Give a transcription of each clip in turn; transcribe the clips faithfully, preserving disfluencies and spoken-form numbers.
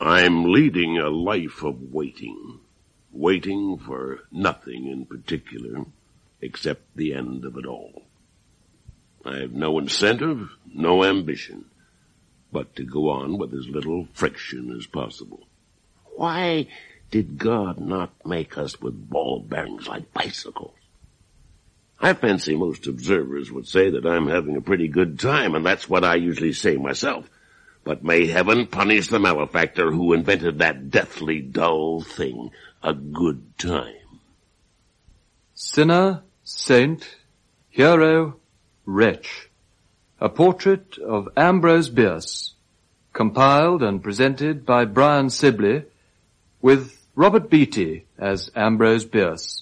I'm leading a life of waiting, waiting for nothing in particular, except the end of it all. I have no incentive, no ambition, but to go on with as little friction as possible. Why did God not make us with ball bearings like bicycles? I fancy most observers would say that I'm having a pretty good time, and that's what I usually say myself. But may heaven punish the malefactor who invented that deathly dull thing, a good time. Sinner, saint, hero, wretch. A portrait of Ambrose Bierce, compiled and presented by Brian Sibley, with Robert Beatty as Ambrose Bierce.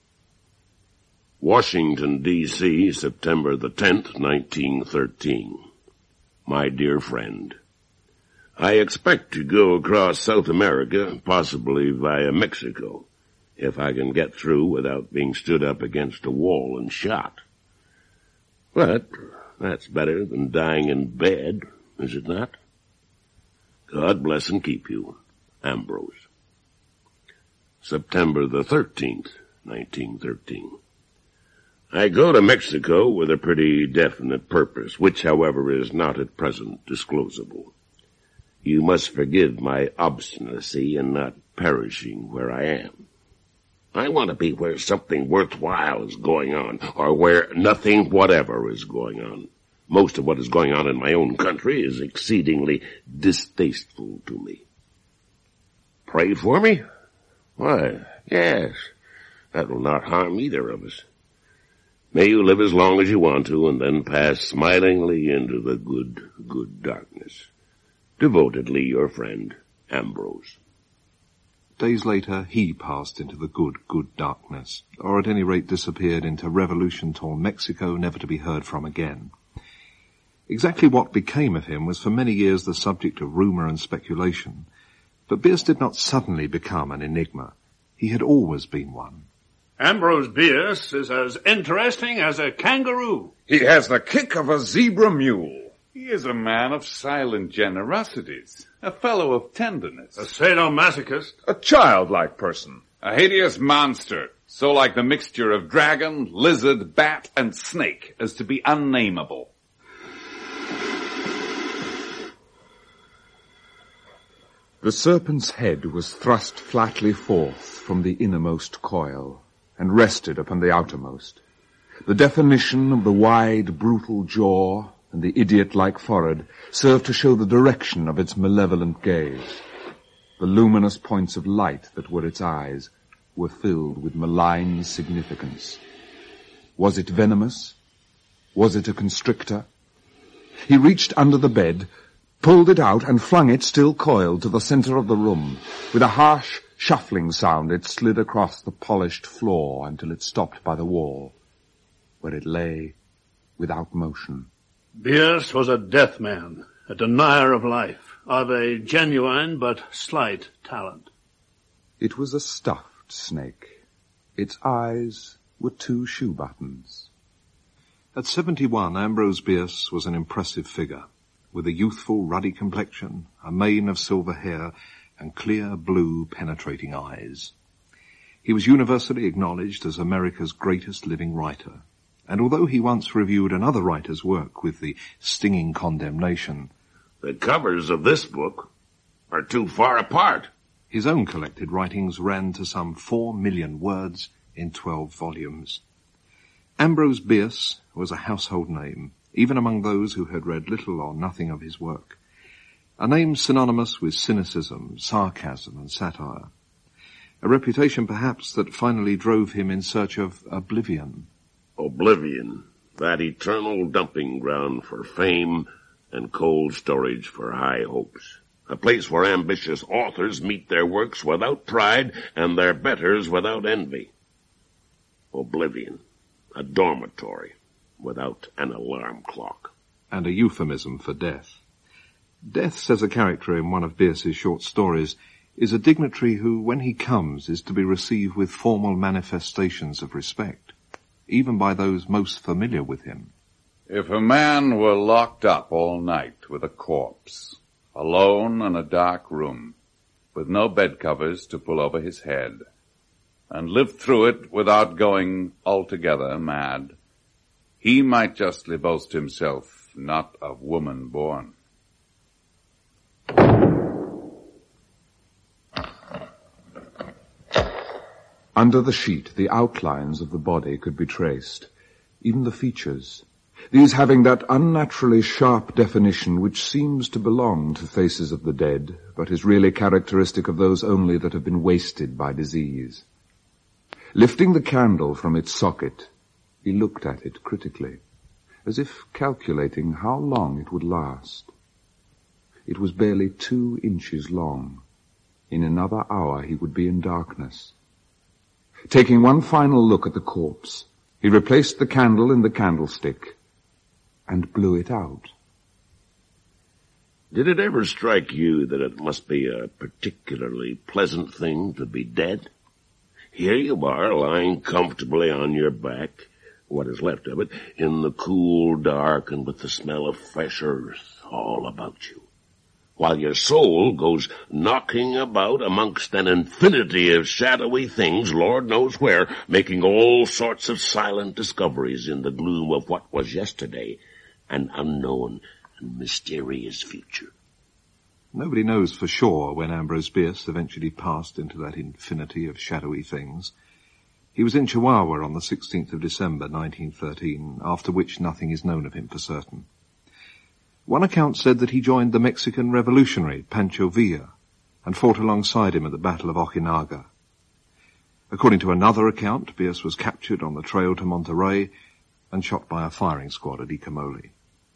Washington, D C, September the tenth, nineteen thirteen. My dear friend, I expect to go across South America, possibly via Mexico, if I can get through without being stood up against a wall and shot. But that's better than dying in bed, is it not? God bless and keep you, Ambrose. September the thirteenth, nineteen thirteen. I go to Mexico with a pretty definite purpose, which, however, is not at present disclosable. You must forgive my obstinacy in not perishing where I am. I want to be where something worthwhile is going on, or where nothing whatever is going on. Most of what is going on in my own country is exceedingly distasteful to me. Pray for me? Why, yes, that will not harm either of us. May you live as long as you want to, and then pass smilingly into the good, good darkness. Devotedly your friend, Ambrose. Days later, he passed into the good, good darkness, or at any rate disappeared into revolution-torn Mexico, never to be heard from again. Exactly what became of him was for many years the subject of rumour and speculation, but Bierce did not suddenly become an enigma. He had always been one. Ambrose Bierce is as interesting as a kangaroo. He has the kick of a zebra mule. He is a man of silent generosities, a fellow of tenderness. A sadomasochist. A childlike person. A hideous monster, so like the mixture of dragon, lizard, bat, and snake as to be unnameable. The serpent's head was thrust flatly forth from the innermost coil, and rested upon the outermost. The definition of the wide, brutal jaw and the idiot-like forehead served to show the direction of its malevolent gaze. The luminous points of light that were its eyes were filled with malign significance. Was it venomous? Was it a constrictor? He reached under the bed, pulled it out, and flung it, still coiled, to the center of the room. With a harsh, shuffling sound, it slid across the polished floor until it stopped by the wall, where it lay without motion. Bierce was a death man, a denier of life, of a genuine but slight talent. It was a stuffed snake. Its eyes were two shoe buttons. At seventy-one, Ambrose Bierce was an impressive figure, with a youthful, ruddy complexion, a mane of silver hair, and clear, blue, penetrating eyes. He was universally acknowledged as America's greatest living writer, and although he once reviewed another writer's work with the stinging condemnation, "The covers of this book are too far apart," his own collected writings ran to some four million words in twelve volumes. Ambrose Bierce was a household name, even among those who had read little or nothing of his work. A name synonymous with cynicism, sarcasm, and satire. A reputation, perhaps, that finally drove him in search of oblivion. Oblivion, that eternal dumping ground for fame and cold storage for high hopes. A place where ambitious authors meet their works without pride and their betters without envy. Oblivion, a dormitory without an alarm clock. And a euphemism for death. Death, says a character in one of Bierce's short stories, is a dignitary who, when he comes, is to be received with formal manifestations of respect, even by those most familiar with him. If a man were locked up all night with a corpse, alone in a dark room, with no bed covers to pull over his head, and lived through it without going altogether mad, he might justly boast himself not of woman born. Under the sheet, the outlines of the body could be traced, even the features, these having that unnaturally sharp definition which seems to belong to faces of the dead, but is really characteristic of those only that have been wasted by disease. Lifting the candle from its socket, he looked at it critically, as if calculating how long it would last. It was barely two inches long. In another hour he would be in darkness. Taking one final look at the corpse, he replaced the candle in the candlestick and blew it out. Did it ever strike you that it must be a particularly pleasant thing to be dead? Here you are, lying comfortably on your back, what is left of it, in the cool dark and with the smell of fresh earth all about you, while your soul goes knocking about amongst an infinity of shadowy things, Lord knows where, making all sorts of silent discoveries in the gloom of what was yesterday, an unknown and mysterious future. Nobody knows for sure when Ambrose Bierce eventually passed into that infinity of shadowy things. He was in Chihuahua on the sixteenth of December, nineteen thirteen, after which nothing is known of him for certain. One account said that he joined the Mexican revolutionary Pancho Villa and fought alongside him at the Battle of Ojinaga. According to another account, Bierce was captured on the trail to Monterrey and shot by a firing squad at Icamole.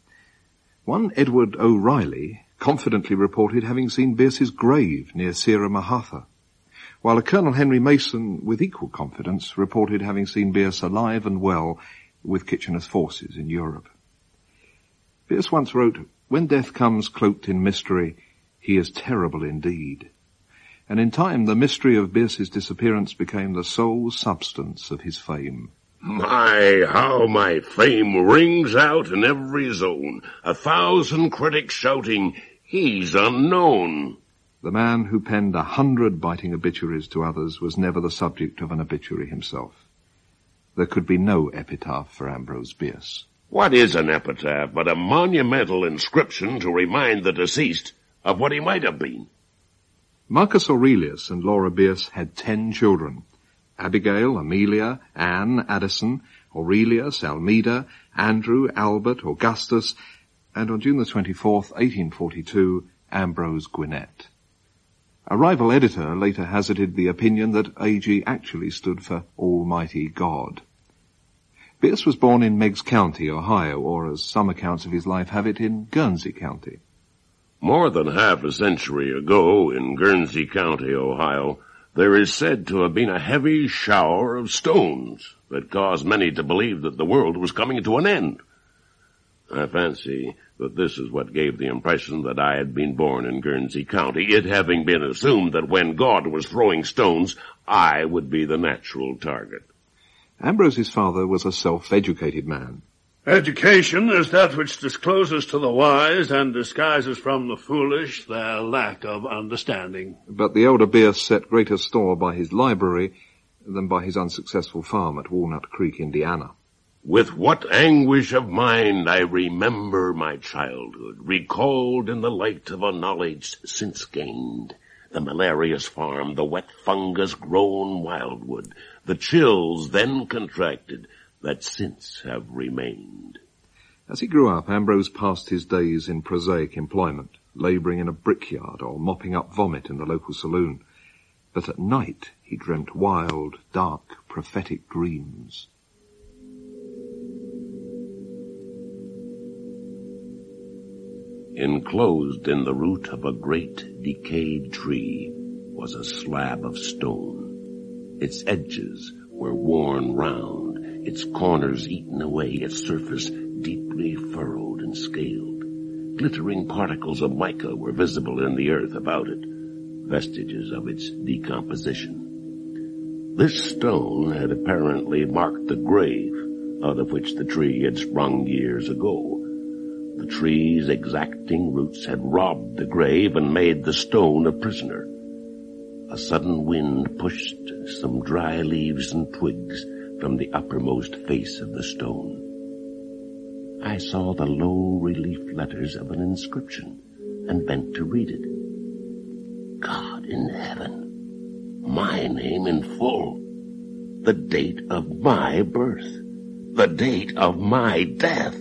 One Edward O'Reilly confidently reported having seen Bierce's grave near Sierra Mahatha, while a Colonel Henry Mason, with equal confidence, reported having seen Bierce alive and well with Kitchener's forces in Europe. Bierce once wrote, "When death comes cloaked in mystery, he is terrible indeed." And in time the mystery of Bierce's disappearance became the sole substance of his fame. My, how my fame rings out in every zone, a thousand critics shouting, "He's unknown." The man who penned a hundred biting obituaries to others was never the subject of an obituary himself. There could be no epitaph for Ambrose Bierce. What is an epitaph but a monumental inscription to remind the deceased of what he might have been? Marcus Aurelius and Laura Bierce had ten children: Abigail, Amelia, Anne, Addison, Aurelius, Almeida, Andrew, Albert, Augustus, and on June the twenty-fourth, eighteen forty-two, Ambrose Gwinnett. A rival editor later hazarded the opinion that A G actually stood for Almighty God. Bierce was born in Meigs County, Ohio, or as some accounts of his life have it, in Guernsey County. More than half a century ago, in Guernsey County, Ohio, there is said to have been a heavy shower of stones that caused many to believe that the world was coming to an end. I fancy that this is what gave the impression that I had been born in Guernsey County, it having been assumed that when God was throwing stones, I would be the natural target. Ambrose's father was a self-educated man. Education is that which discloses to the wise and disguises from the foolish their lack of understanding. But the elder Bierce set greater store by his library than by his unsuccessful farm at Walnut Creek, Indiana. With what anguish of mind I remember my childhood, recalled in the light of a knowledge since gained. The malarious farm, the wet fungus-grown wildwood, the chills then contracted, that since have remained. As he grew up, Ambrose passed his days in prosaic employment, labouring in a brickyard or mopping up vomit in the local saloon. But at night he dreamt wild, dark, prophetic dreams. Enclosed in the root of a great decayed tree was a slab of stone. Its edges were worn round, its corners eaten away, its surface deeply furrowed and scaled. Glittering particles of mica were visible in the earth about it, vestiges of its decomposition. This stone had apparently marked the grave out of which the tree had sprung years ago. The tree's exacting roots had robbed the grave and made the stone a prisoner. a sudden wind pushed some dry leaves and twigs from the uppermost face of the stone. I saw the low relief letters of an inscription and bent to read it. God in heaven, my name in full, the date of my birth, the date of my death.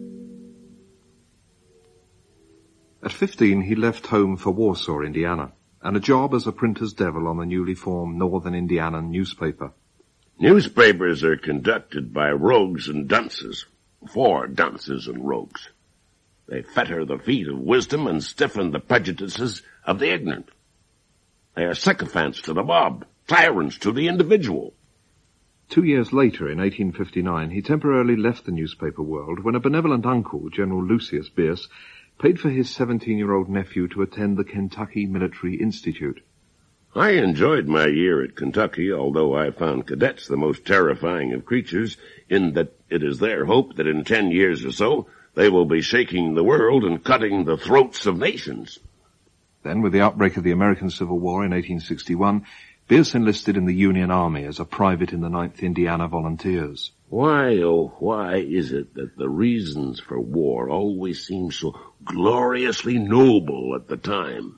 At fifteen, he left home for Warsaw, Indiana, and a job as a printer's devil on the newly formed Northern Indiana newspaper. Newspapers are conducted by rogues and dunces, for dunces and rogues. They fetter the feet of wisdom and stiffen the prejudices of the ignorant. They are sycophants to the mob, tyrants to the individual. Two years later, in eighteen fifty-nine, he temporarily left the newspaper world when a benevolent uncle, General Lucius Bierce, paid for his seventeen-year-old nephew to attend the Kentucky Military Institute. I enjoyed my year at Kentucky, although I found cadets the most terrifying of creatures, in that it is their hope that in ten years or so they will be shaking the world and cutting the throats of nations. Then, with the outbreak of the American Civil War in eighteen sixty-one, Bierce enlisted in the Union Army as a private in the ninth Indiana Volunteers. Why, oh, why is it that the reasons for war always seem so gloriously noble at the time?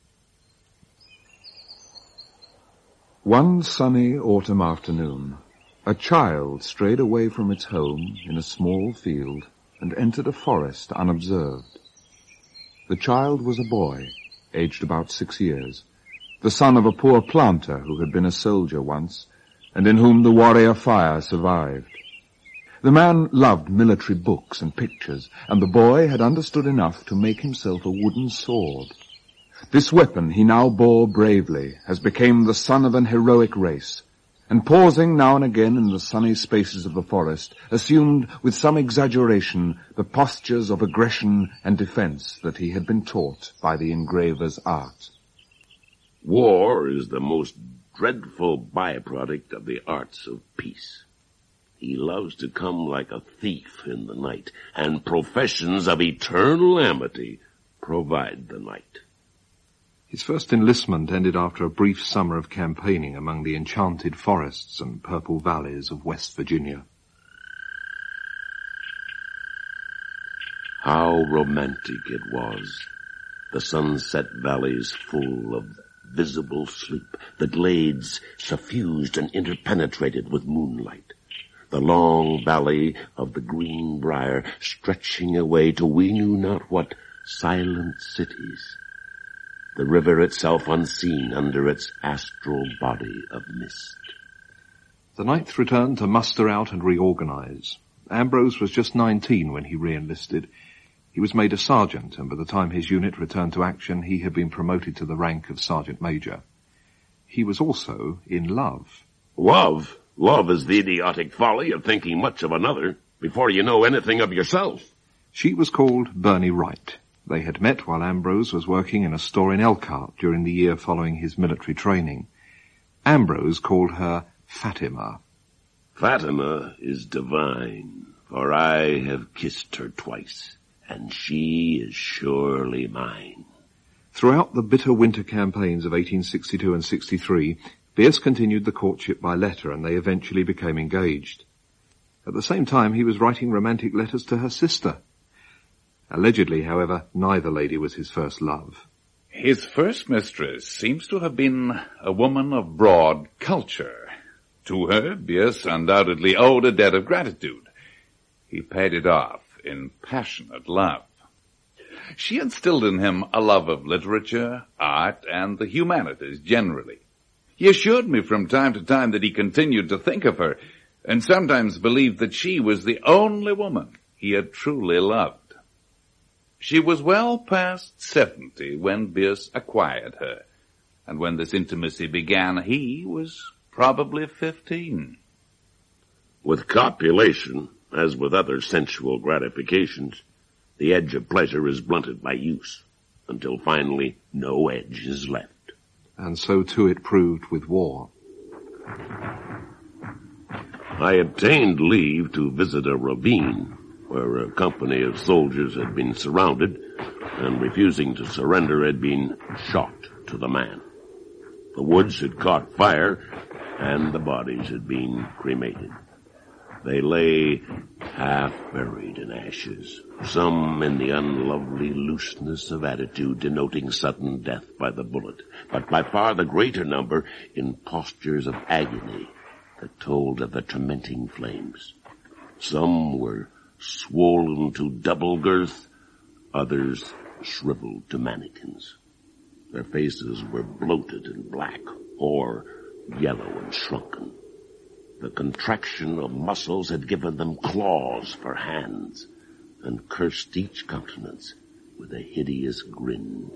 One sunny autumn afternoon, a child strayed away from its home in a small field and entered a forest unobserved. The child was a boy, aged about six years, the son of a poor planter who had been a soldier once, and in whom the warrior fire survived. The man loved military books and pictures, and the boy had understood enough to make himself a wooden sword. This weapon he now bore bravely, as became the son of an heroic race, and pausing now and again in the sunny spaces of the forest, assumed with some exaggeration the postures of aggression and defense that he had been taught by the engraver's art. War is the most dreadful byproduct of the arts of peace. He loves to come like a thief in the night, and professions of eternal amity provide the night. His first enlistment ended after a brief summer of campaigning among the enchanted forests and purple valleys of West Virginia. How romantic it was, the sunset valleys full of visible sleep, the glades suffused and interpenetrated with moonlight, the long valley of the Greenbrier stretching away to we knew not what silent cities, the river itself unseen under its astral body of mist. The ninth returned to muster out and reorganize. Ambrose was just nineteen when he re-enlisted. He was made a sergeant, and by the time his unit returned to action, he had been promoted to the rank of sergeant major. He was also in love. Love? Love is the idiotic folly of thinking much of another before you know anything of yourself. She was called Bernie Wright. They had met while Ambrose was working in a store in Elkhart during the year following his military training. Ambrose called her Fatima. Fatima is divine, for I have kissed her twice, and she is surely mine. Throughout the bitter winter campaigns of eighteen sixty-two and sixty-three, Bierce continued the courtship by letter, and they eventually became engaged. At the same time, he was writing romantic letters to her sister. Allegedly, however, neither lady was his first love. His first mistress seems to have been a woman of broad culture. To her, Bierce undoubtedly owed a debt of gratitude. He paid it off in passionate love. She instilled in him a love of literature, art, and the humanities generally. He assured me from time to time that he continued to think of her, and sometimes believed that she was the only woman he had truly loved. She was well past seventy when Bierce acquired her, and when this intimacy began, he was probably fifteen. With copulation, as with other sensual gratifications, the edge of pleasure is blunted by use, until finally no edge is left. And so too it proved with war. I obtained leave to visit a ravine where a company of soldiers had been surrounded, and refusing to surrender had been shot to the man. The woods had caught fire, and the bodies had been cremated. They lay half buried in ashes, some in the unlovely looseness of attitude denoting sudden death by the bullet, but by far the greater number in postures of agony that told of the tormenting flames. Some were swollen to double girth, others shriveled to mannequins. Their faces were bloated and black, or yellow and shrunken. The contraction of muscles had given them claws for hands, and cursed each countenance with a hideous grin.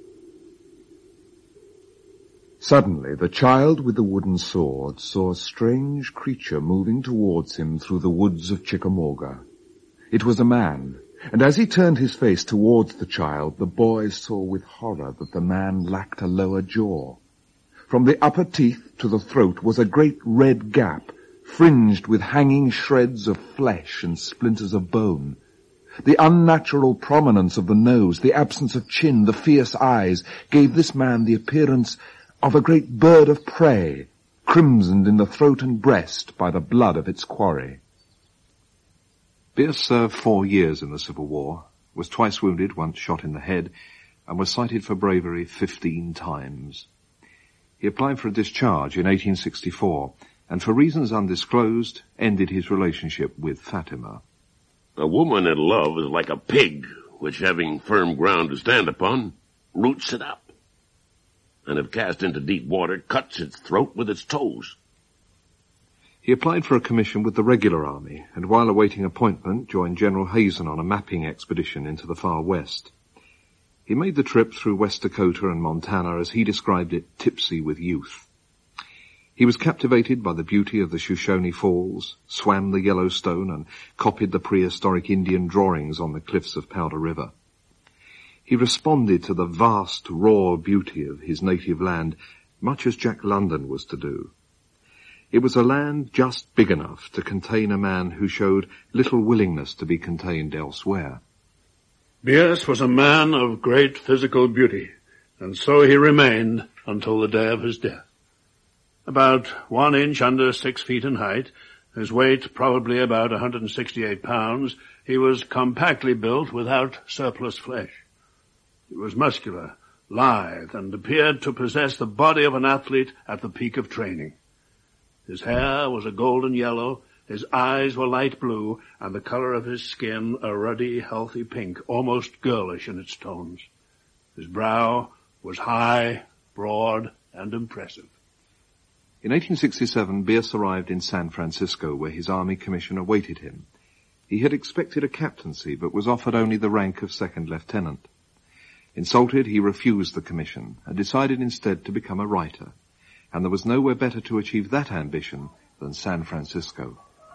Suddenly, the child with the wooden sword saw a strange creature moving towards him through the woods of Chickamauga. It was a man, and as he turned his face towards the child, the boy saw with horror that the man lacked a lower jaw. From the upper teeth to the throat was a great red gap, fringed with hanging shreds of flesh and splinters of bone. The unnatural prominence of the nose, the absence of chin, the fierce eyes, gave this man the appearance of a great bird of prey, crimsoned in the throat and breast by the blood of its quarry. Bierce served four years in the Civil War, was twice wounded, once shot in the head, and was cited for bravery fifteen times. He applied for a discharge in eighteen sixty-four, and for reasons undisclosed, ended his relationship with Fatima. A woman in love is like a pig, which, having firm ground to stand upon, roots it up, and if cast into deep water, cuts its throat with its toes. He applied for a commission with the regular army, and while awaiting appointment, joined General Hazen on a mapping expedition into the far west. He made the trip through West Dakota and Montana, as he described it, tipsy with youth. He was captivated by the beauty of the Shoshone Falls, swam the Yellowstone, and copied the prehistoric Indian drawings on the cliffs of Powder River. He responded to the vast, raw beauty of his native land, much as Jack London was to do. It was a land just big enough to contain a man who showed little willingness to be contained elsewhere. Bierce was a man of great physical beauty, and so he remained until the day of his death. About one inch under six feet in height, his weight probably about one hundred sixty-eight pounds, he was compactly built without surplus flesh. He was muscular, lithe, and appeared to possess the body of an athlete at the peak of training. His hair was a golden yellow, his eyes were light blue, and the color of his skin a ruddy, healthy pink, almost girlish in its tones. His brow was high, broad, and impressive. In eighteen sixty-seven, Bierce arrived in San Francisco, where his army commission awaited him. He had expected a captaincy, but was offered only the rank of second lieutenant. Insulted, he refused the commission, and decided instead to become a writer, and there was nowhere better to achieve that ambition than San Francisco.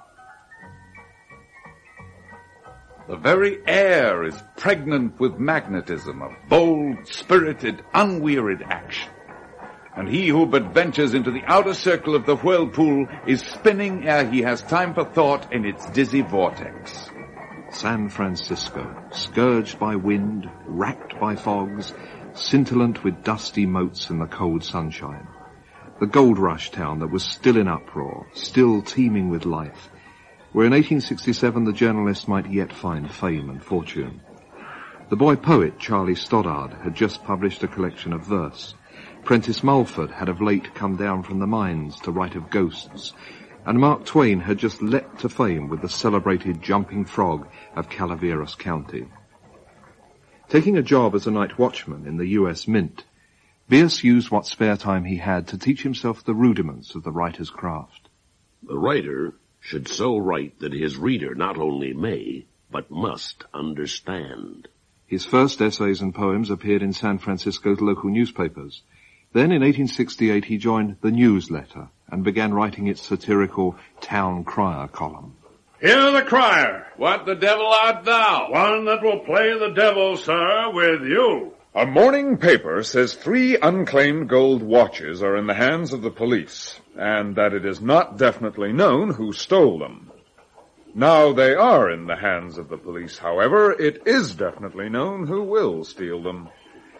The very air is pregnant with magnetism of bold, spirited, unwearied action. And he who but ventures into the outer circle of the whirlpool is spinning ere he has time for thought in its dizzy vortex. San Francisco, scourged by wind, racked by fogs, scintillant with dusty motes in the cold sunshine. The gold rush town that was still in uproar, still teeming with life, where in eighteen sixty-seven the journalist might yet find fame and fortune. The boy poet Charlie Stoddard had just published a collection of verse. Prentice Mulford had of late come down from the mines to write of ghosts, and Mark Twain had just leapt to fame with the celebrated Jumping Frog of Calaveras County. Taking a job as a night watchman in the U S Mint, Bierce used what spare time he had to teach himself the rudiments of the writer's craft. The writer should so write that his reader not only may, but must understand. His first essays and poems appeared in San Francisco's local newspapers. Then in eighteen sixty-eight he joined the Newsletter and began writing its satirical Town Crier column. Hear the crier! What the devil art thou? One that will play the devil, sir, with you. A morning paper says three unclaimed gold watches are in the hands of the police, and that it is not definitely known who stole them. Now they are in the hands of the police, however, it is definitely known who will steal them.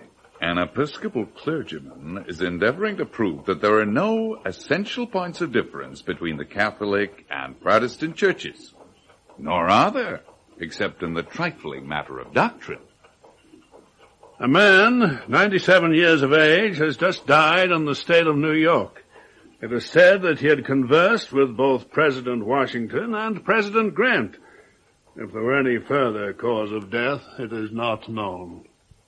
An Episcopal clergyman is endeavoring to prove that there are no essential points of difference between the Catholic and Protestant churches. Nor are there, except in the trifling matter of doctrine. A man, ninety-seven years of age, has just died in the state of New York. It is said that he had conversed with both President Washington and President Grant. If there were any further cause of death, it is not known.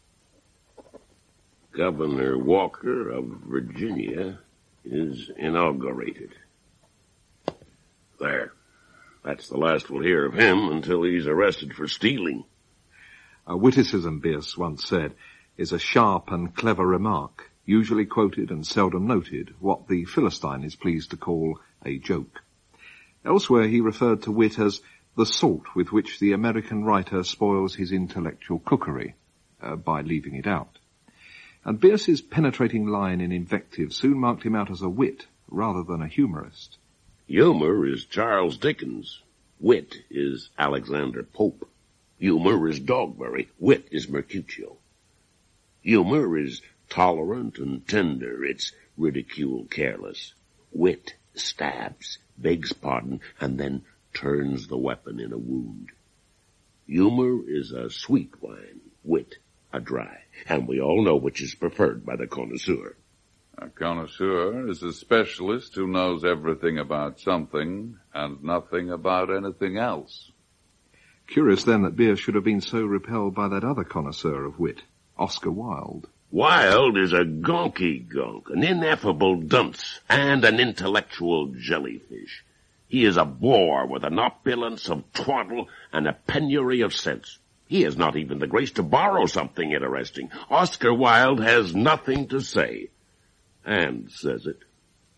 Governor Walker of Virginia is inaugurated. There. That's the last we'll hear of him until he's arrested for stealing. A witticism, Bierce once said, is a sharp and clever remark, usually quoted and seldom noted, what the Philistine is pleased to call a joke. Elsewhere he referred to wit as the salt with which the American writer spoils his intellectual cookery, uh, by leaving it out. And Bierce's penetrating line in invective soon marked him out as a wit rather than a humorist. Humor is Charles Dickens. Wit is Alexander Pope. Humor is Dogberry. Wit is Mercutio. Humor is tolerant and tender. It's ridicule careless. Wit stabs, begs pardon, and then turns the weapon in a wound. Humor is a sweet wine. Wit a dry. And we all know which is preferred by the connoisseur. A connoisseur is a specialist who knows everything about something and nothing about anything else. Curious then that Bierce should have been so repelled by that other connoisseur of wit, Oscar Wilde. Wilde is a gonky gunk, an ineffable dunce, and an intellectual jellyfish. He is a bore with an opulence of twaddle and a penury of sense. He has not even the grace to borrow something interesting. Oscar Wilde has nothing to say, and says it.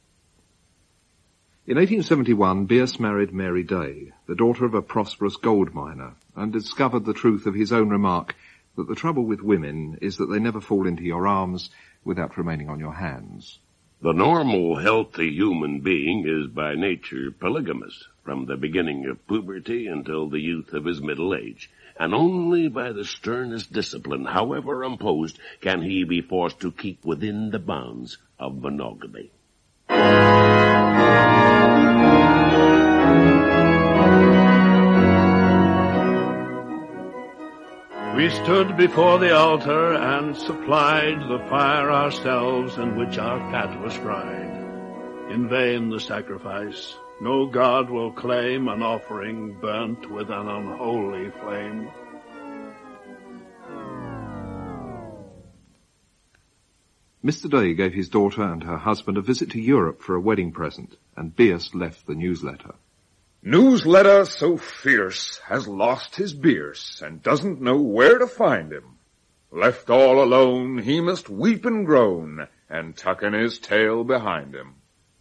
In eighteen seventy-one, Bierce married Mary Day, the daughter of a prosperous gold miner, and discovered the truth of his own remark that the trouble with women is that they never fall into your arms without remaining on your hands. The normal, healthy human being is by nature polygamous, from the beginning of puberty until the youth of his middle age, and only by the sternest discipline, however imposed, can he be forced to keep within the bounds of monogamy. We stood before the altar and supplied the fire ourselves in which our fat was fried. In vain the sacrifice. No god will claim an offering burnt with an unholy flame. Mister Day gave his daughter and her husband a visit to Europe for a wedding present, and Bierce left the newsletter. Newsletter so fierce has lost his Bierce and doesn't know where to find him. Left all alone, he must weep and groan and tuck in his tail behind him.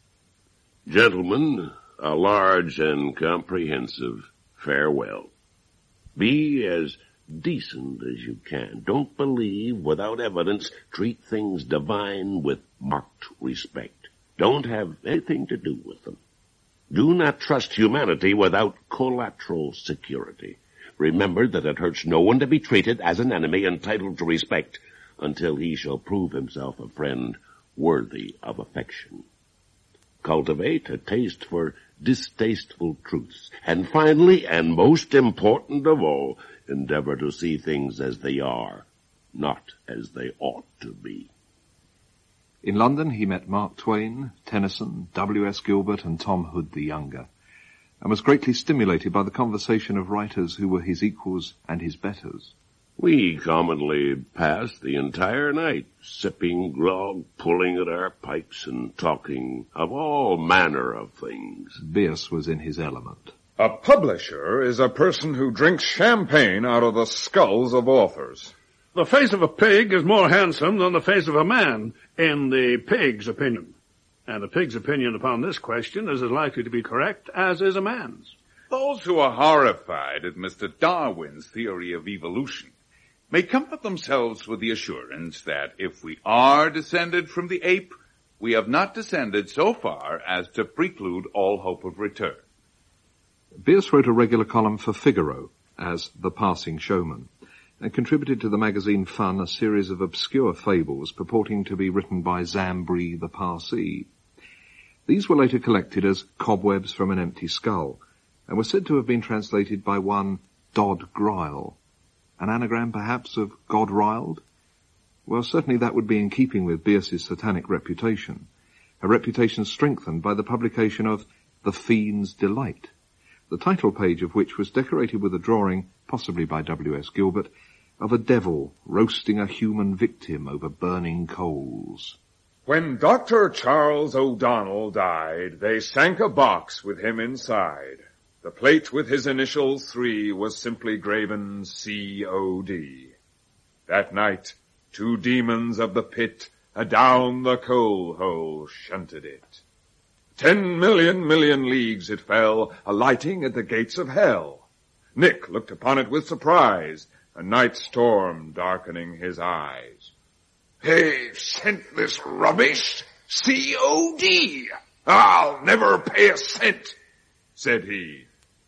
Gentlemen, a large and comprehensive farewell. Be as decent as you can. Don't believe without evidence. Treat things divine with marked respect. Don't have anything to do with them. Do not trust humanity without collateral security. Remember that it hurts no one to be treated as an enemy entitled to respect until he shall prove himself a friend worthy of affection. Cultivate a taste for distasteful truths. And finally, and most important of all, endeavor to see things as they are, not as they ought to be. In London he met Mark Twain, Tennyson, W S Gilbert and Tom Hood the Younger, and was greatly stimulated by the conversation of writers who were his equals and his betters. We commonly passed the entire night, sipping grog, pulling at our pipes, and talking of all manner of things. Bierce was in his element. A publisher is a person who drinks champagne out of the skulls of authors. The face of a pig is more handsome than the face of a man, in the pig's opinion. And a pig's opinion upon this question is as likely to be correct as is a man's. Those who are horrified at Mister Darwin's theory of evolution may comfort themselves with the assurance that if we are descended from the ape, we have not descended so far as to preclude all hope of return. Bierce wrote a regular column for Figaro as The Passing Showman, and contributed to the magazine Fun a series of obscure fables purporting to be written by Zambri the Parsee. These were later collected as Cobwebs from an Empty Skull, and were said to have been translated by one Dodd Gryle. An anagram, perhaps, of God Riled? Well, certainly that would be in keeping with Bierce's satanic reputation, a reputation strengthened by the publication of The Fiend's Delight, the title page of which was decorated with a drawing, possibly by W S Gilbert, of a devil roasting a human victim over burning coals. When Doctor Charles O'Donnell died, they sank a box with him inside. The plate with his initials three was simply graven C O D. That night, two demons of the pit adown the coal hole shunted it. Ten million million leagues it fell, alighting at the gates of hell. Nick looked upon it with surprise, a night storm darkening his eyes. "They've sent this rubbish, C O D. I'll never pay a cent," said he.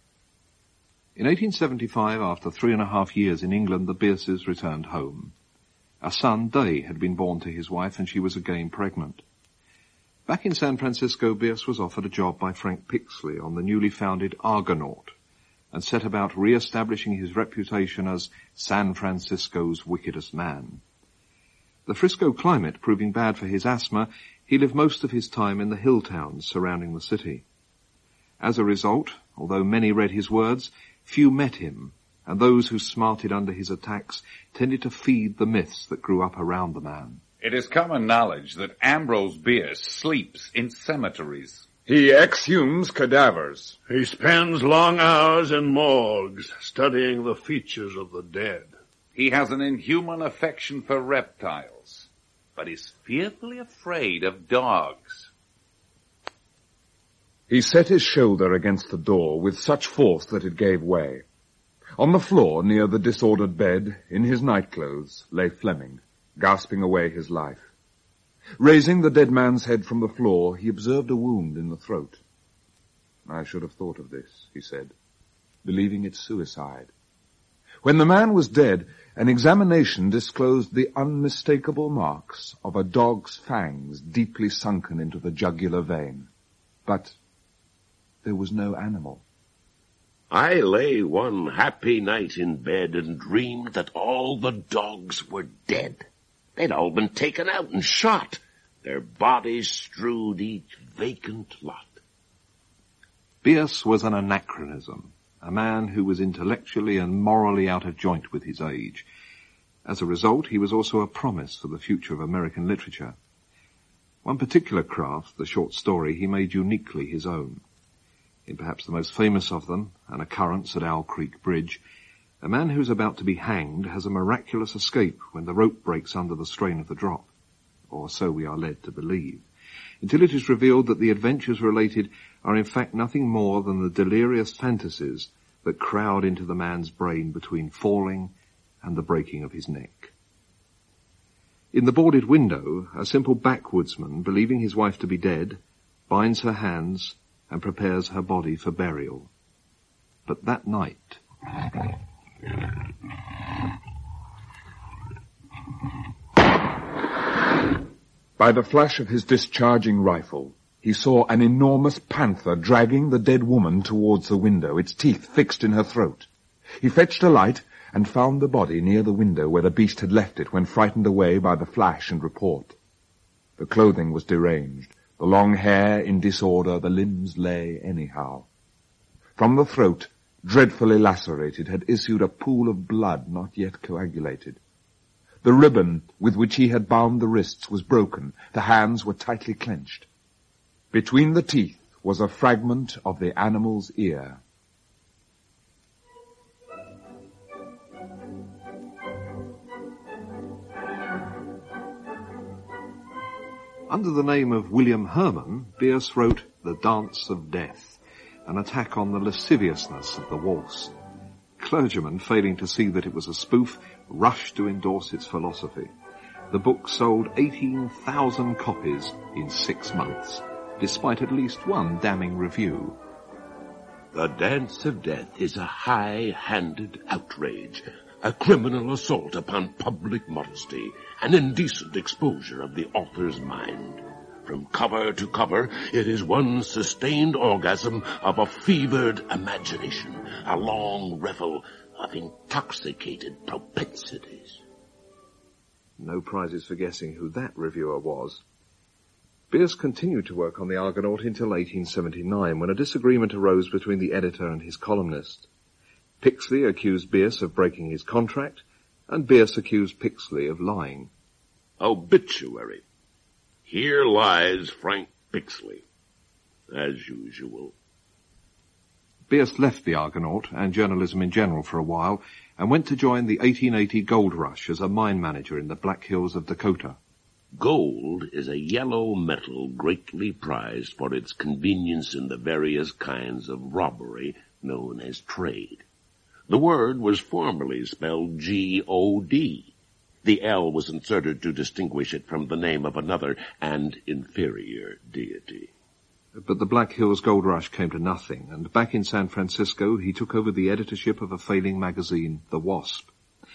In eighteen seventy-five, after three and a half years in England, the Bierces returned home. A son, Day, had been born to his wife, and she was again pregnant. Back in San Francisco, Bierce was offered a job by Frank Pixley on the newly founded Argonaut, and set about re-establishing his reputation as San Francisco's wickedest man. The Frisco climate proving bad for his asthma, he lived most of his time in the hill towns surrounding the city. As a result, although many read his words, few met him, and those who smarted under his attacks tended to feed the myths that grew up around the man. It is common knowledge that Ambrose Bierce sleeps in cemeteries. He exhumes cadavers. He spends long hours in morgues studying the features of the dead. He has an inhuman affection for reptiles, but is fearfully afraid of dogs. He set his shoulder against the door with such force that it gave way. On the floor, near the disordered bed, in his nightclothes, lay Fleming, gasping away his life. Raising the dead man's head from the floor, he observed a wound in the throat. "I should have thought of this," he said, believing it suicide. When the man was dead, an examination disclosed the unmistakable marks of a dog's fangs deeply sunken into the jugular vein. But there was no animal. I lay one happy night in bed and dreamed that all the dogs were dead. They'd all been taken out and shot, their bodies strewed each vacant lot. Bierce was an anachronism, a man who was intellectually and morally out of joint with his age. As a result, he was also a promise for the future of American literature. One particular craft, the short story, he made uniquely his own. In perhaps the most famous of them, An Occurrence at Owl Creek Bridge, a man who's about to be hanged has a miraculous escape when the rope breaks under the strain of the drop, or so we are led to believe, until it is revealed that the adventures related are in fact nothing more than the delirious fantasies that crowd into the man's brain between falling and the breaking of his neck. In The Boarded Window, a simple backwoodsman, believing his wife to be dead, binds her hands and prepares her body for burial. But that night... By the flash of his discharging rifle, he saw an enormous panther dragging the dead woman towards the window, its teeth fixed in her throat. He fetched a light and found the body near the window where the beast had left it when frightened away by the flash and report. The clothing was deranged, the long hair in disorder, the limbs lay anyhow. From the throat, dreadfully lacerated, had issued a pool of blood not yet coagulated. The ribbon with which he had bound the wrists was broken, the hands were tightly clenched. Between the teeth was a fragment of the animal's ear. Under the name of William Herman, Bierce wrote The Dance of Death, an attack on the lasciviousness of the waltz. Clergymen, failing to see that it was a spoof, rushed to endorse its philosophy. The book sold eighteen thousand copies in six months, despite at least one damning review. The Dance of Death is a high-handed outrage. a criminal assault upon public modesty, an indecent exposure of the author's mind. From cover to cover, it is one sustained orgasm of a fevered imagination, a long revel of intoxicated propensities. No prizes for guessing who that reviewer was. Bierce continued to work on the Argonaut until eighteen seventy-nine, when a disagreement arose between the editor and his columnist. Pixley accused Bierce of breaking his contract, and Bierce accused Pixley of lying. Obituary. Here lies Frank Pixley, as usual. Bierce left the Argonaut and journalism in general for a while and went to join the eighteen eighty gold rush as a mine manager in the Black Hills of Dakota. Gold is a yellow metal greatly prized for its convenience in the various kinds of robbery known as trade. The word was formerly spelled G O D. The L was inserted to distinguish it from the name of another and inferior deity. But the Black Hills Gold Rush came to nothing, and back in San Francisco he took over the editorship of a failing magazine, The Wasp.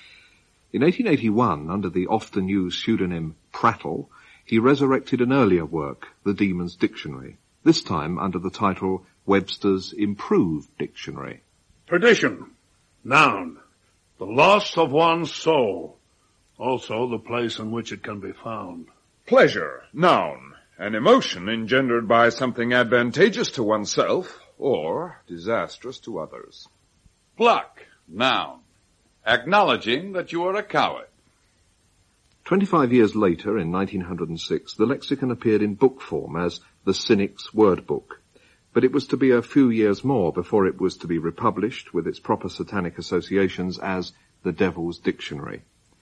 In eighteen eighty-one, under the often-used pseudonym Prattle, he resurrected an earlier work, The Demon's Dictionary, this time under the title Webster's Improved Dictionary. Perdition. Noun. The loss of one's soul. Also the place in which it can be found. Pleasure. Noun. An emotion engendered by something advantageous to oneself or disastrous to others. Pluck. Noun. Acknowledging that you are a coward. Twenty-five years later, in nineteen oh six, the lexicon appeared in book form as The Cynic's Word Book, but it was to be a few years more before it was to be republished with its proper satanic associations as The Devil's Dictionary.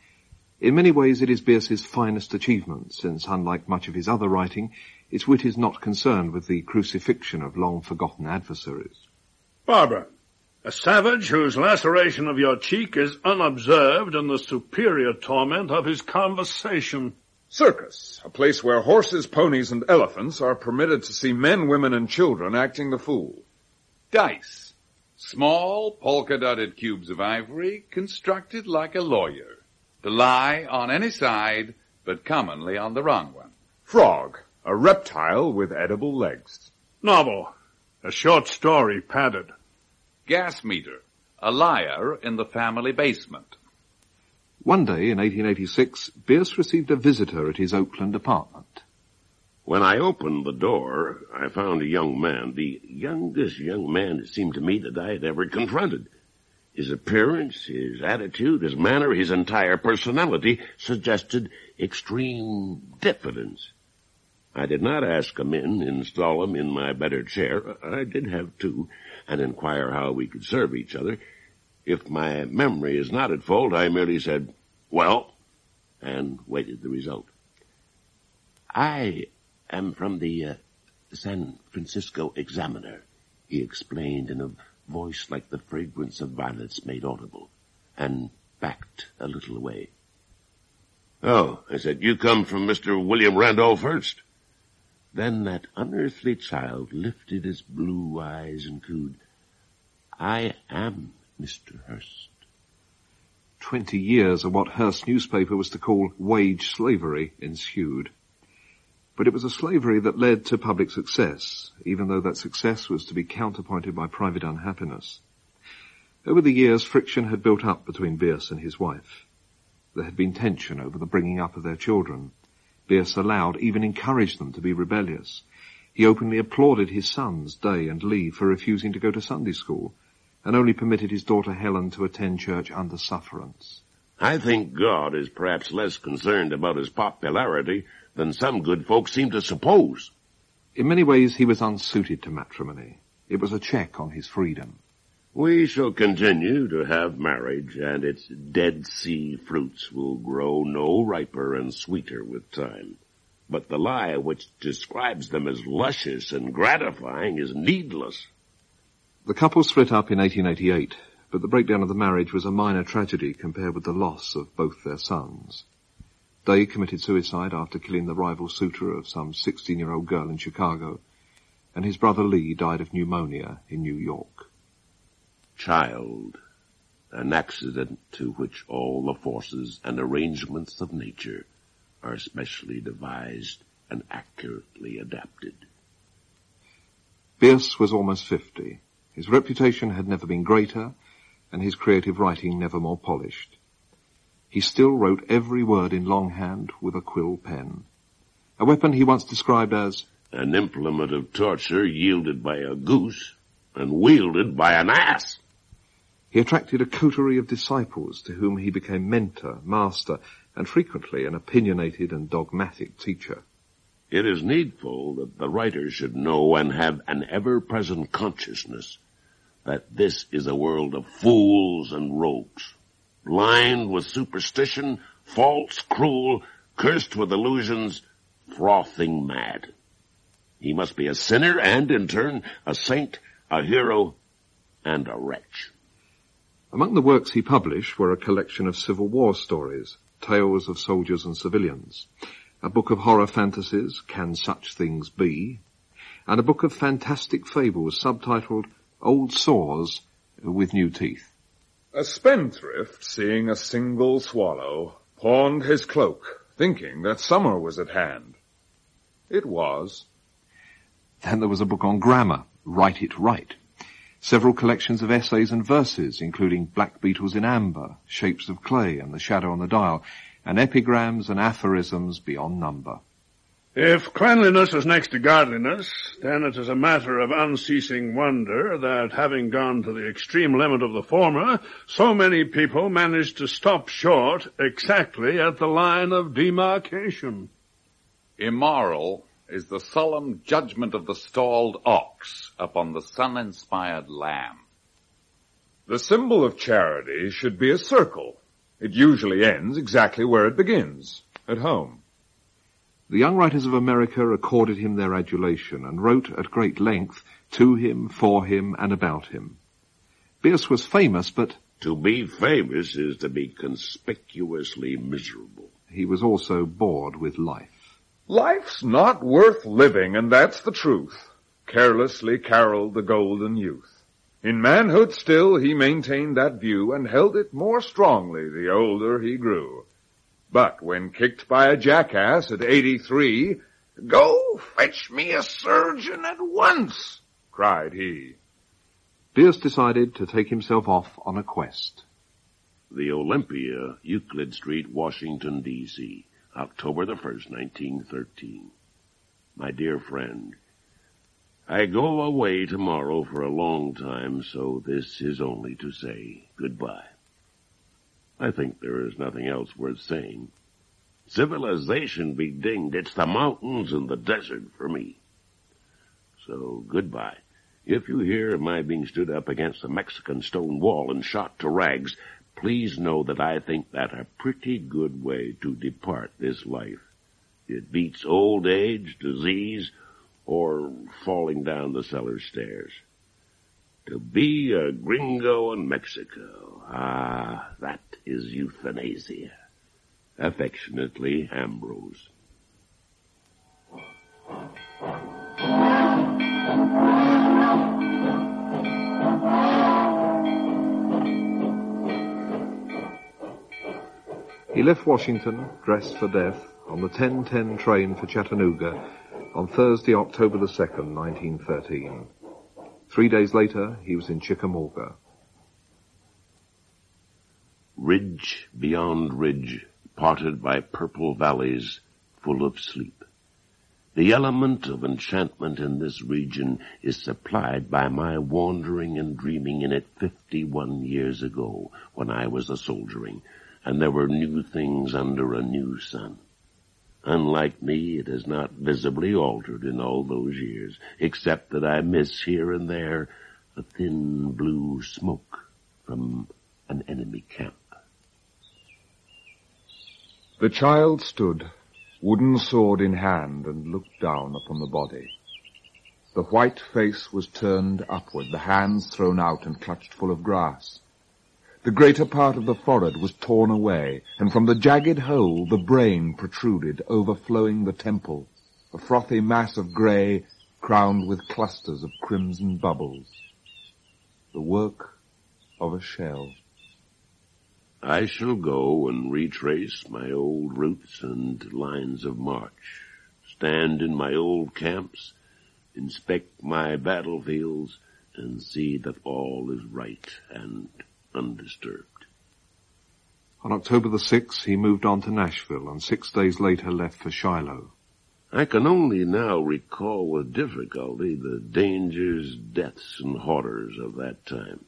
In many ways it is Bierce's finest achievement, since unlike much of his other writing, its wit is not concerned with the crucifixion of long-forgotten adversaries. Barbara. A savage whose laceration of your cheek is unobserved in the superior torment of his conversation. Circus, a place where horses, ponies, and elephants are permitted to see men, women, and children acting the fool. Dice. Small, polka-dotted cubes of ivory constructed like a lawyer, to lie on any side, but commonly on the wrong one. Frog, a reptile with edible legs. Novel. A short story padded. Gas meter. A liar in the family basement. One day in eighteen eighty-six, Bierce received a visitor at his Oakland apartment. When I opened the door, I found a young man, the youngest young man it seemed to me that I had ever confronted. His appearance, his attitude, his manner, his entire personality suggested extreme diffidence. I did not ask him in, install him in my better chair. I did have to, and inquire how we could serve each other. If my memory is not at fault, I merely said, well, and waited the result. I am from the uh, San Francisco Examiner, he explained in a voice like the fragrance of violets made audible, and backed a little away. Oh, I said, you come from Mister William Randolph Hearst. Then that unearthly child lifted his blue eyes and cooed, I am Mister Hearst. Twenty years of what Hearst's newspaper was to call wage slavery ensued. But it was a slavery that led to public success, even though that success was to be counterpointed by private unhappiness. Over the years, friction had built up between Bierce and his wife. There had been tension over the bringing up of their children. Bierce allowed, even encouraged them to be rebellious. He openly applauded his sons, Day and Lee, for refusing to go to Sunday school, and only permitted his daughter Helen to attend church under sufferance. I think God is perhaps less concerned about his popularity than some good folks seem to suppose. In many ways he was unsuited to matrimony. It was a check on his freedom. We shall continue to have marriage, and its Dead Sea fruits will grow no riper and sweeter with time. But the lie which describes them as luscious and gratifying is needless. The couple split up in eighteen eighty-eight, but the breakdown of the marriage was a minor tragedy compared with the loss of both their sons. Day committed suicide after killing the rival suitor of some sixteen-year-old girl in Chicago, and his brother Lee died of pneumonia in New York. Child, an accident to which all the forces and arrangements of nature are specially devised and accurately adapted. Bierce was almost fifty. His reputation had never been greater, and his creative writing never more polished. He still wrote every word in longhand with a quill pen, a weapon he once described as an implement of torture yielded by a goose and wielded by an ass. He attracted a coterie of disciples to whom he became mentor, master, and frequently an opinionated and dogmatic teacher. It is needful that the writer should know and have an ever-present consciousness that this is a world of fools and rogues, blind with superstition, false, cruel, cursed with illusions, frothing mad. He must be a sinner and, in turn, a saint, a hero, and a wretch. Among the works he published were a collection of Civil War stories, tales of soldiers and civilians, a book of horror fantasies, Can Such Things Be?, and a book of fantastic fables subtitled Old Saws with New Teeth. A spendthrift, seeing a single swallow, pawned his cloak, thinking that summer was at hand. It was. Then there was a book on grammar, Write It Right. Several collections of essays and verses, including Black Beetles in Amber, Shapes of Clay, and The Shadow on the Dial, and epigrams and aphorisms beyond number. If cleanliness is next to godliness, then it is a matter of unceasing wonder that, having gone to the extreme limit of the former, so many people manage to stop short exactly at the line of demarcation. Immoral is the solemn judgment of the stalled ox upon the sun-inspired lamb. The symbol of charity should be a circle. It usually ends exactly where it begins, at home. The young writers of America accorded him their adulation and wrote at great length to him, for him, and about him. Bierce was famous, but to be famous is to be conspicuously miserable. He was also bored with life. Life's not worth living, and that's the truth. Carelessly caroled the golden youth. In manhood still he maintained that view and held it more strongly the older he grew. But when kicked by a jackass at eighty-three, "Go fetch me a surgeon at once," cried he. Bierce decided to take himself off on a quest. The Olympia, Euclid Street, Washington, D C, October the first, nineteen thirteen. My dear friend, I go away tomorrow for a long time, so this is only to say goodbye. I think there is nothing else worth saying. Civilization be dinged, it's the mountains and the desert for me. So goodbye. If you hear of my being stood up against a Mexican stone wall and shot to rags, please know that I think that a pretty good way to depart this life. It beats old age, disease, or falling down the cellar stairs. To be a gringo in Mexico, ah, that is euthanasia. Affectionately, Ambrose. He left Washington, dressed for death, on the ten ten train for Chattanooga on Thursday, October the second, nineteen thirteen. Three days later, he was in Chickamauga. Ridge beyond ridge, parted by purple valleys full of sleep. The element of enchantment in this region is supplied by my wandering and dreaming in it fifty-one years ago when I was a soldiering, and there were new things under a new sun. Unlike me, it has not visibly altered in all those years, except that I miss here and there a thin blue smoke from an enemy camp. The child stood, wooden sword in hand, and looked down upon the body. The white face was turned upward, the hands thrown out and clutched full of grass. The greater part of the forehead was torn away, and from the jagged hole the brain protruded, overflowing the temple, a frothy mass of grey, crowned with clusters of crimson bubbles. The work of a shell. I shall go and retrace my old routes and lines of march, stand in my old camps, inspect my battlefields, and see that all is right and undisturbed. On October the sixth, he moved on to Nashville and six days later left for Shiloh. I can only now recall with difficulty the dangers, deaths, and horrors of that time.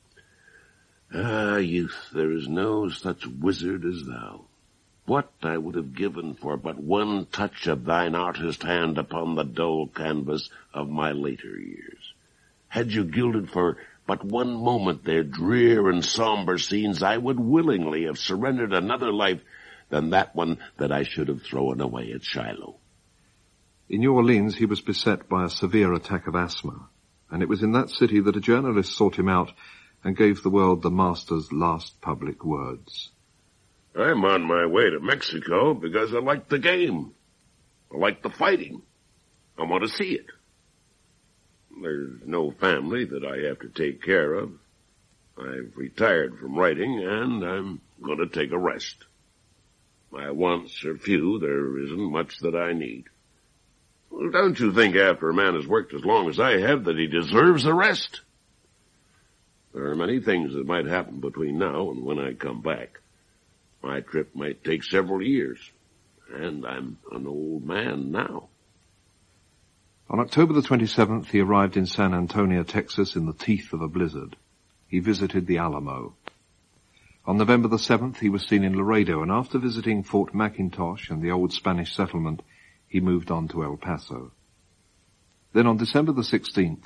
Ah, youth, there is no such wizard as thou. What I would have given for but one touch of thine artist hand upon the dull canvas of my later years. Had you gilded for but one moment their drear and somber scenes, I would willingly have surrendered another life than that one that I should have thrown away at Shiloh. In New Orleans, he was beset by a severe attack of asthma, and it was in that city that a journalist sought him out and gave the world the master's last public words. I'm on my way to Mexico because I like the game. I like the fighting. I want to see it. There's no family that I have to take care of. I've retired from writing, and I'm going to take a rest. My wants are few. There isn't much that I need. Well, don't you think after a man has worked as long as I have that he deserves a rest? There are many things that might happen between now and when I come back. My trip might take several years, and I'm an old man now. On October the twenty-seventh, he arrived in San Antonio, Texas, in the teeth of a blizzard. He visited the Alamo. On November the seventh, he was seen in Laredo, and after visiting Fort McIntosh and the old Spanish settlement, he moved on to El Paso. Then on December the sixteenth...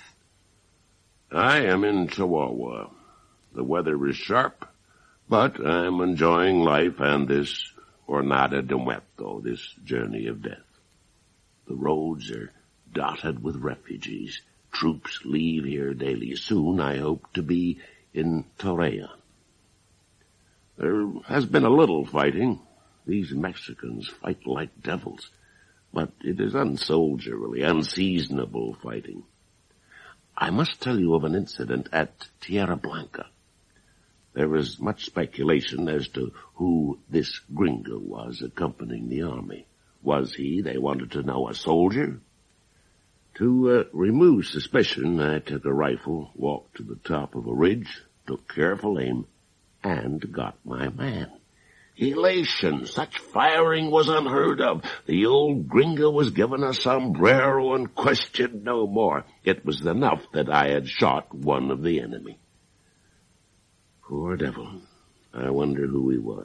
I am in Chihuahua. The weather is sharp, but I'm enjoying life and this Jornada de Muerto, this journey of death. The roads are dotted with refugees. Troops leave here daily. Soon I hope to be in Torreon. There has been a little fighting. These Mexicans fight like devils, but it is unsoldierly, unseasonable fighting. I must tell you of an incident at Tierra Blanca. There was much speculation as to who this gringo was accompanying the army. Was he, they wanted to know, a soldier? To uh, remove suspicion, I took a rifle, walked to the top of a ridge, took careful aim, and got my man. Elation, such firing was unheard of. The old gringo was given a sombrero and questioned no more. It was enough that I had shot one of the enemy. Poor devil. I wonder who he was.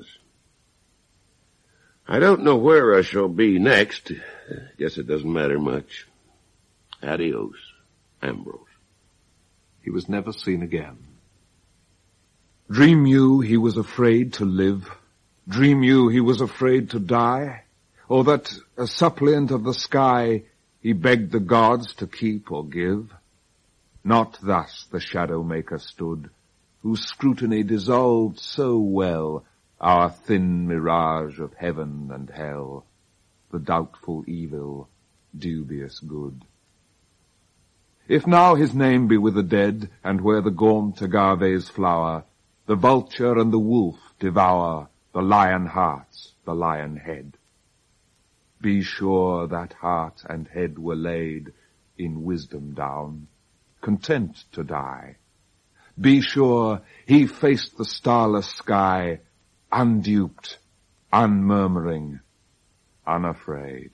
I don't know where I shall be next. Guess it doesn't matter much. Adios, Ambrose. He was never seen again. Dream you he was afraid to live? Dream you he was afraid to die? Or that, a suppliant of the sky, he begged the gods to keep or give? Not thus the Shadow Maker stood, whose scrutiny dissolved so well our thin mirage of heaven and hell, the doubtful evil, dubious good. If now his name be with the dead, and where the gaunt agaves flower, the vulture and the wolf devour the lion hearts, the lion head. Be sure that heart and head were laid in wisdom down, content to die. Be sure he faced the starless sky, unduped, unmurmuring, unafraid.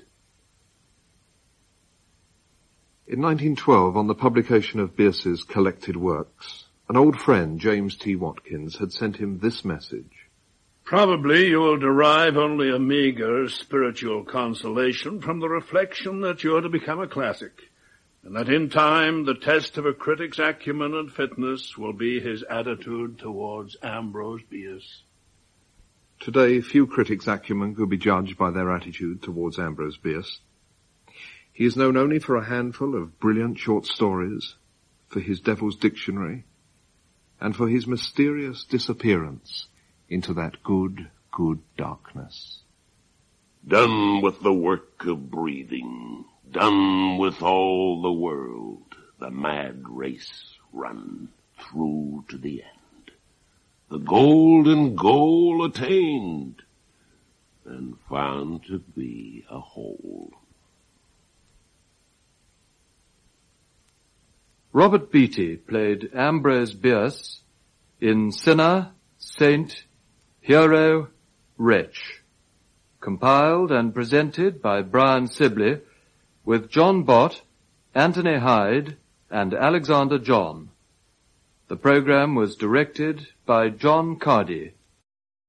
In nineteen twelve, on the publication of Bierce's collected works, an old friend, James T. Watkins, had sent him this message. Probably you will derive only a meager spiritual consolation from the reflection that you are to become a classic, and that in time the test of a critic's acumen and fitness will be his attitude towards Ambrose Bierce. Today, few critics' acumen could be judged by their attitude towards Ambrose Bierce. He is known only for a handful of brilliant short stories, for his Devil's Dictionary, and for his mysterious disappearance into that good, good darkness. Done with the work of breathing, done with all the world, the mad race run through to the end. the golden goal attained, and found to be a hole. Robert Beatty played Ambrose Bierce in Sinner, Saint, Hero, Wretch, compiled and presented by Brian Sibley with John Bott, Anthony Hyde, and Alexander John. The program was directed by John Cardy.